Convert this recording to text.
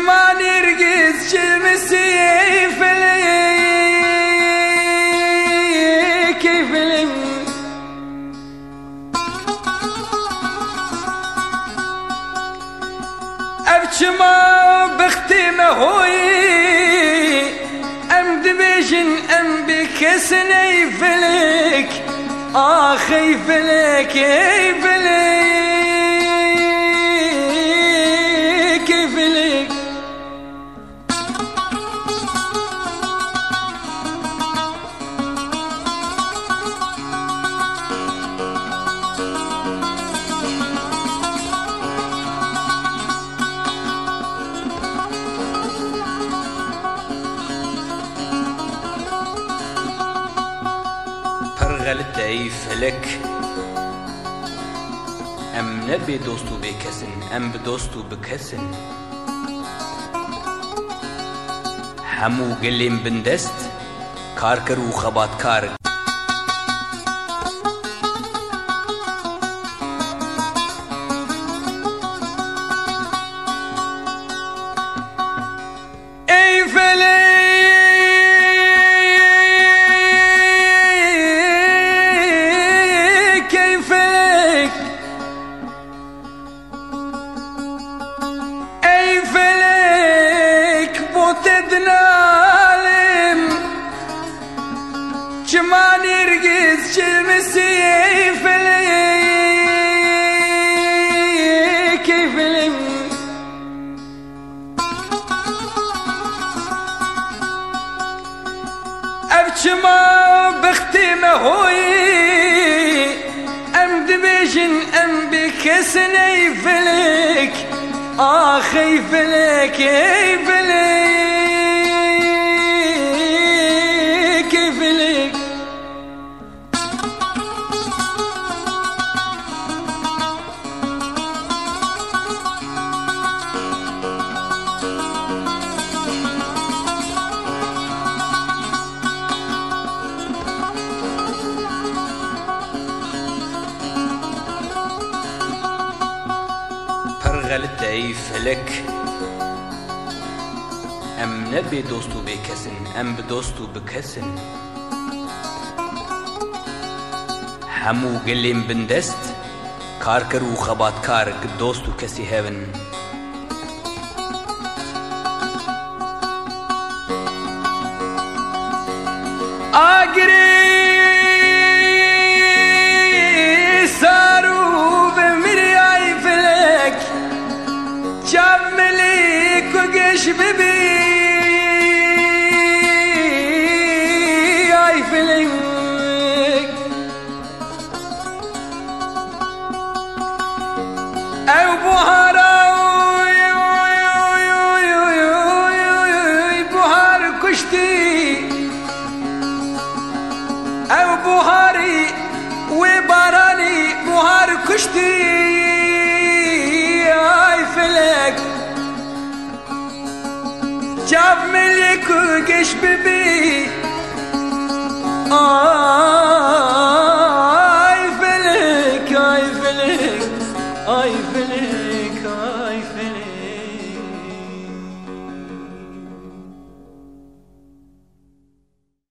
ما نرقص شمسي كيف لك أبكي ما بختمه هوي أم دبيجن أم بكسني فلك آخي فلك كيف لك غلط فلك ام نبي دوستو بكسن ام بدوستو بكسن همو قليم بندست كاركر وخبات كار ما نرقص شمسي كيف لك أبكي ما بختمه هوي أم دبيجن أم بكسني فلك آخي فلك كيف لك غلط فلك ام نبي دوستو بكسن ام بدوستو بكسن همو قليم بندست كاركر وخبات كار دوستو كسي هيفن آگری سارو بمری آی فلک جاب ملیک و گش ببی آی فلک او بوهارا بوهار کشتی او بوهاری و بارانی بوهار کشتی آی فلک جاب ملیک و گش ببی آی فلک آی فلک آی فلک آی فلک